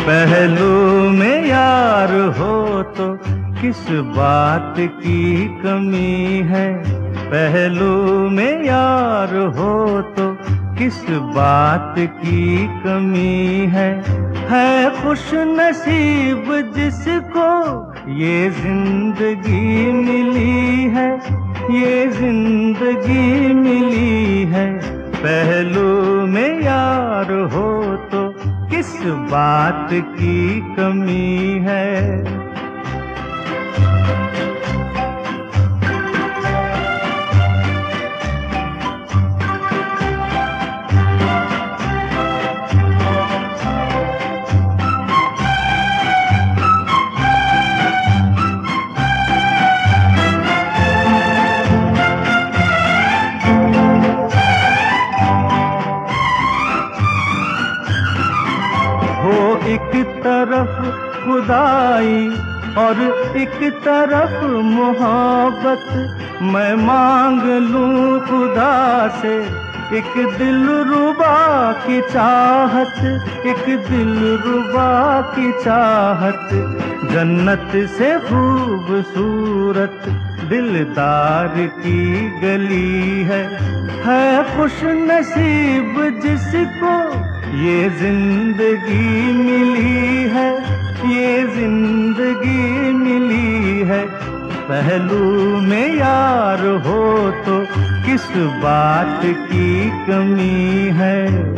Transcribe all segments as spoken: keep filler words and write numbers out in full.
पहलू में यार हो तो किस बात की कमी है, पहलू में यार हो तो किस बात की कमी है। है खुश नसीब जिसको ये जिंदगी मिली है, ये जिंदगी मिली है। पहलू में यार हो तो किस बात की कमी है। एक तरफ खुदाई और एक तरफ मोहब्बत, मैं मांग लूं खुदा से एक दिलरुबा की चाहत, एक दिलरुबा की चाहत। जन्नत से खूबसूरत दिलदार की गली है, है खुश नसीब जिसको ये जिंदगी मिली है, ये जिंदगी मिली है। पहलू में यार हो तो किस बात की कमी है।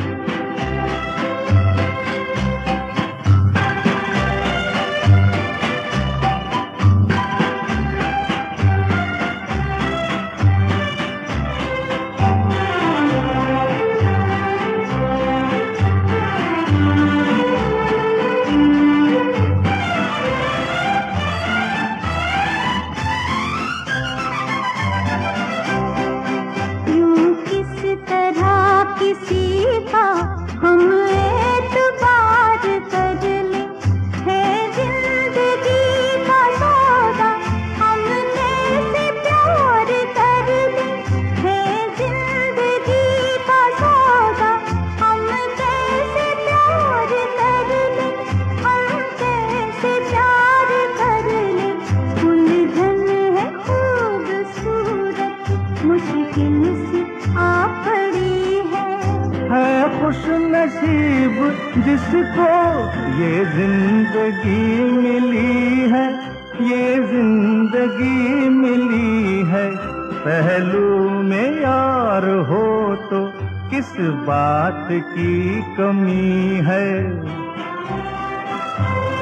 किसी का हम एतबार कर ले, है जिंदगी का सौदा हमने से प्यार कर ले, है जिंदगी का सौदा हम कैसे प्यार कर ले, हम कैसे प्यार कर ले। उलझन है खूबसूरत मुश्किल से आ पड़ी है खुश नसीब जिसको ये जिंदगी मिली है, ये जिंदगी मिली है। पहलू में यार हो तो किस बात की कमी है।